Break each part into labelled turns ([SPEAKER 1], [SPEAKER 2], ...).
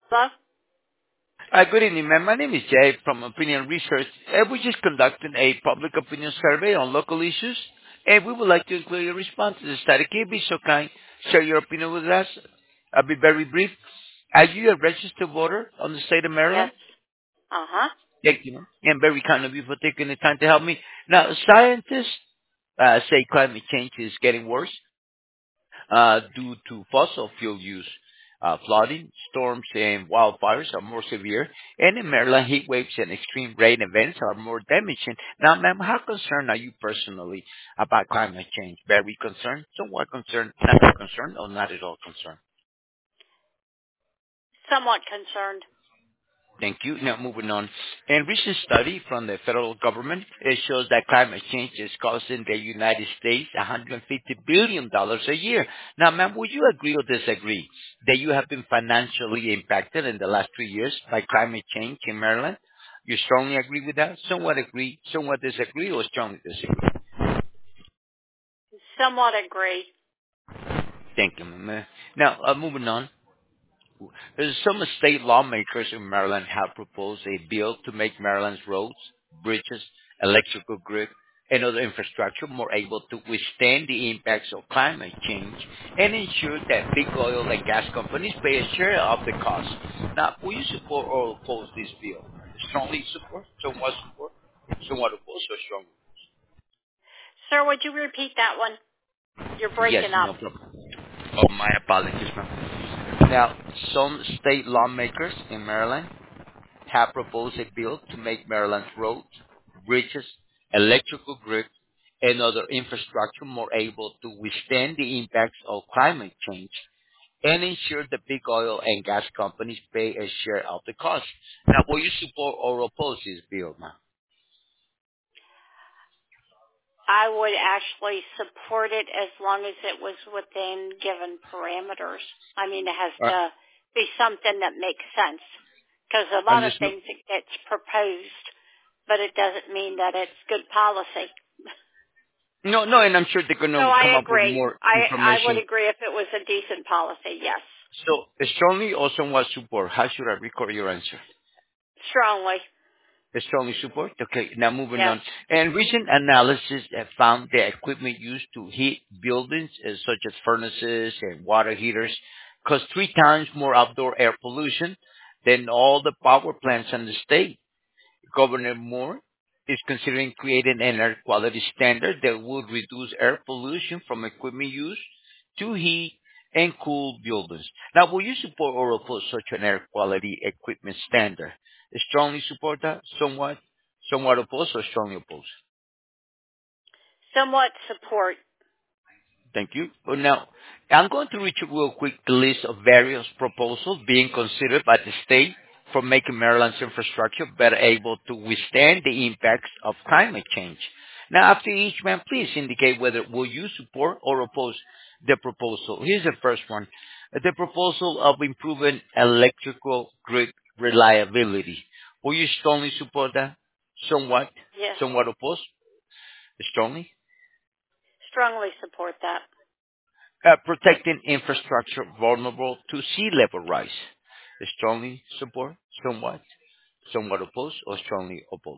[SPEAKER 1] Hello?
[SPEAKER 2] Good evening, ma'am. My name is Jay from Opinion Research. We just conducted a public opinion survey on local issues, and we would like to include your response to the study. Can you be so kind, share your opinion with us? I'll be very brief. Are you a registered voter on the state of
[SPEAKER 1] Yes.
[SPEAKER 2] Maryland?
[SPEAKER 1] Uh-huh.
[SPEAKER 2] Thank you, ma'am. And very kind of you for taking the time to help me. Now, scientists say climate change is getting worse due to fossil fuel use. Flooding, storms, and wildfires are more severe, and in Maryland, heat waves and extreme rain events are more damaging. Now, ma'am, how concerned are you personally about climate change? Very concerned, somewhat concerned, not concerned, or not at all concerned?
[SPEAKER 1] Somewhat concerned.
[SPEAKER 2] Thank you. Now, moving on. A recent study from the federal government, it shows that climate change is costing the United States $150 billion a year. Now, ma'am, would you agree or disagree that you have been financially impacted in the last 3 years by climate change in Maryland? You strongly agree with that? Somewhat agree, somewhat disagree, or strongly disagree?
[SPEAKER 1] Somewhat agree.
[SPEAKER 2] Thank you, ma'am. Now, moving on. Some state lawmakers in Maryland have proposed a bill to make Maryland's roads, bridges, electrical grid, and other infrastructure more able to withstand the impacts of climate change and ensure that big oil and gas companies pay a share of the cost. Now, will you support or oppose this bill? Strongly support, somewhat oppose, or strongly?
[SPEAKER 1] Sir, would you repeat that one? You're
[SPEAKER 2] Yes,
[SPEAKER 1] breaking up.
[SPEAKER 2] no problem. Oh, my apologies, ma'am. Now, some state lawmakers in Maryland have proposed a bill to make Maryland's roads, bridges, electrical grid, and other infrastructure more able to withstand the impacts of climate change and ensure the big oil and gas companies pay a share of the cost. Now, will you support or oppose this bill, ma'am?
[SPEAKER 1] I would actually support it as long as it was within given parameters. I mean, it has
[SPEAKER 2] Uh,
[SPEAKER 1] to be something that makes sense. Because a lot of
[SPEAKER 2] understood.
[SPEAKER 1] things that gets proposed, but it doesn't mean that it's good policy.
[SPEAKER 2] No, no, and I'm sure they're going
[SPEAKER 1] So
[SPEAKER 2] to come
[SPEAKER 1] I
[SPEAKER 2] up with
[SPEAKER 1] agree.
[SPEAKER 2] more
[SPEAKER 1] I would
[SPEAKER 2] information.
[SPEAKER 1] agree if it was a decent policy, yes.
[SPEAKER 2] So, strongly or somewhat support? How should I record your answer?
[SPEAKER 1] Strongly,
[SPEAKER 2] Strongly support. Okay, now moving
[SPEAKER 1] yes.
[SPEAKER 2] on. And recent analysis have found the equipment used to heat buildings, such as furnaces and water heaters, cause 3 times more outdoor air pollution than all the power plants in the state. Governor Moore is considering creating an air quality standard that would reduce air pollution from equipment used to heat and cool buildings. Now, will you support or oppose such an air quality equipment standard? Strongly support that? Somewhat oppose, or strongly oppose?
[SPEAKER 1] Somewhat support.
[SPEAKER 2] Thank you. Well, now, I'm going to read you real quick the list of various proposals being considered by the state for making Maryland's infrastructure better able to withstand the impacts of climate change. Now, after each man, please indicate whether will you support or oppose the proposal. Here's the first one. The proposal of improving electrical grid reliability. Will you strongly support that? Somewhat?
[SPEAKER 1] Yes.
[SPEAKER 2] Somewhat oppose? Strongly?
[SPEAKER 1] Strongly support that.
[SPEAKER 2] Protecting infrastructure vulnerable to sea level rise. Strongly support, somewhat oppose, or strongly oppose.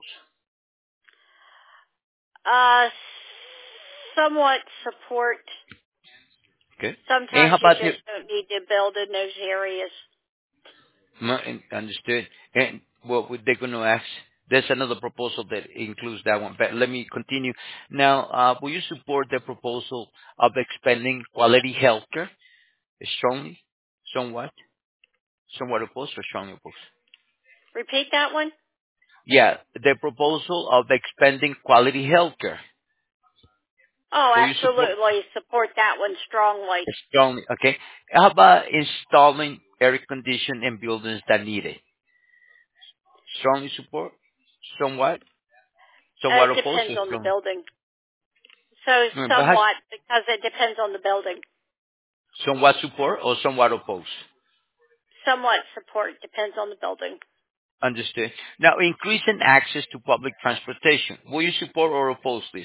[SPEAKER 1] Uh, somewhat support.
[SPEAKER 2] Okay. And
[SPEAKER 1] Sometimes
[SPEAKER 2] how
[SPEAKER 1] you
[SPEAKER 2] about the
[SPEAKER 1] just don't need to build in those areas.
[SPEAKER 2] understood? And what would they're going to ask? There's another proposal that includes that one, but let me continue. Now, will you support the proposal of expanding quality healthcare? Strongly, somewhat, somewhat opposed, or strongly opposed?
[SPEAKER 1] Repeat that one?
[SPEAKER 2] Yeah, the proposal of expanding quality healthcare.
[SPEAKER 1] Oh,
[SPEAKER 2] Will you support
[SPEAKER 1] absolutely support that one strongly.
[SPEAKER 2] strongly? Okay. How about installing air conditioning in buildings that need it? Strongly support? Somewhat? Somewhat
[SPEAKER 1] It
[SPEAKER 2] opposed,
[SPEAKER 1] depends
[SPEAKER 2] or
[SPEAKER 1] on the
[SPEAKER 2] strong?
[SPEAKER 1] building. So
[SPEAKER 2] But has
[SPEAKER 1] somewhat, because it depends on the building.
[SPEAKER 2] somewhat support or somewhat opposed?
[SPEAKER 1] Somewhat support depends on the building.
[SPEAKER 2] Understood. Now, increasing access to public transportation. Will you support or oppose this?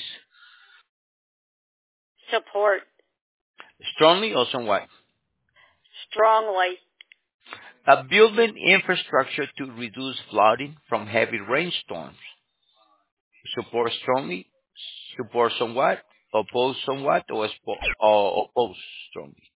[SPEAKER 1] Support
[SPEAKER 2] Strongly or somewhat?
[SPEAKER 1] strongly.
[SPEAKER 2] Building infrastructure to reduce flooding from heavy rainstorms. Support strongly, support somewhat, oppose somewhat, or oppose strongly.